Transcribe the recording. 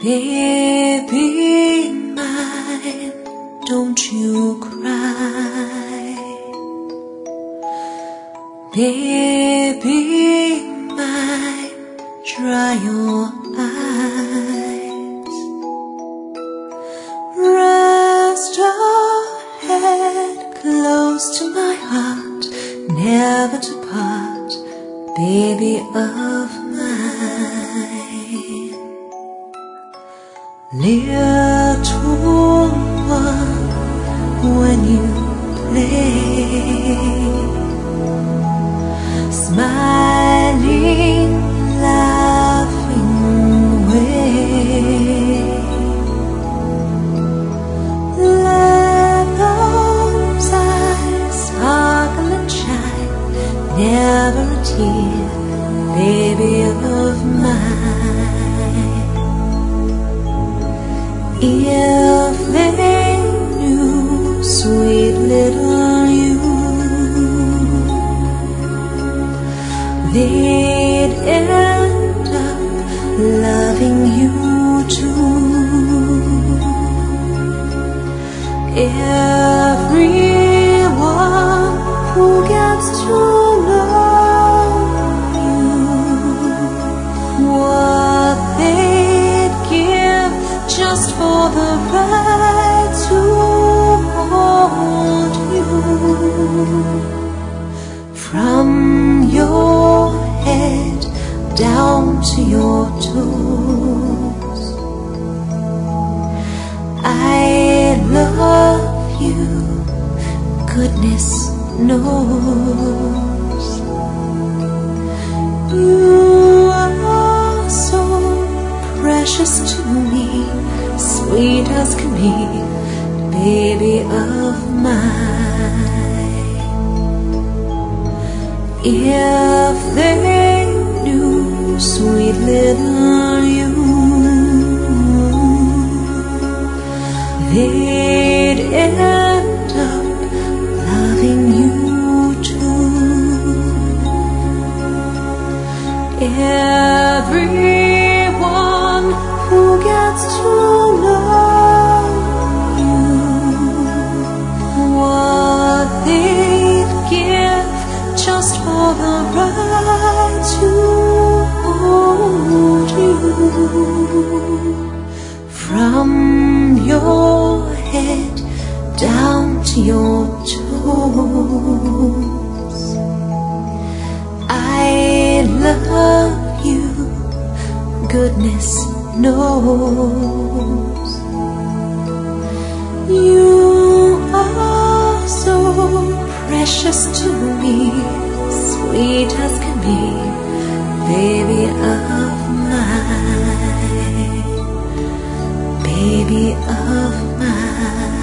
Baby mine, don't you cry. Baby mine, dry your eyes. Rest your head close to my heart, never to part, baby of mine. Little one, when you play, smiling, laughing way, let those eyes sparkle and shine, never a tear, baby of mine. If they knew, sweet little you, they'd end up loving you too. Everyone who gets to know you, what they'd give just for the right to hold you. From your head down to your toes, I love you, goodness knows. You are so precious to me, sweet as can be, baby of mine. If they knew, sweet little you, they'd end up loving you too. Everyone who gets to know you, what they'd give just for the right to hold you. From your head down to your toes, I love you, goodness knows. You are so precious to me, sweet as can be, baby of mine, baby of mine.